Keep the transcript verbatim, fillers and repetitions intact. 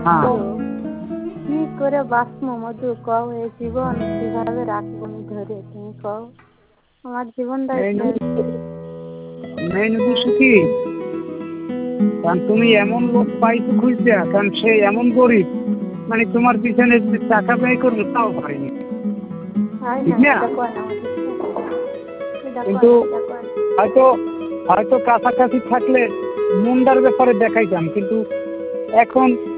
হ্যাঁ কি করে বাঁচবো মধু কও, এই জীবন কিভাবে রাখবো আমি ধরে, তুমি কও আমার জীবনটাই মেইন উদ্দেশ্য কি, কারণ তুমি এমন লোক পাইছো খুঁজতে, কারণ সে এমন গরিব মানে তোমার পিছনে টাকা ব্যয় করবে তাও পারেনি, ঠিক না? কিন্তু হয়তো হয়তো কাছাকাছি থাকলে মুন্ডার ব্যাপারে দেখাইতাম, কিন্তু এখন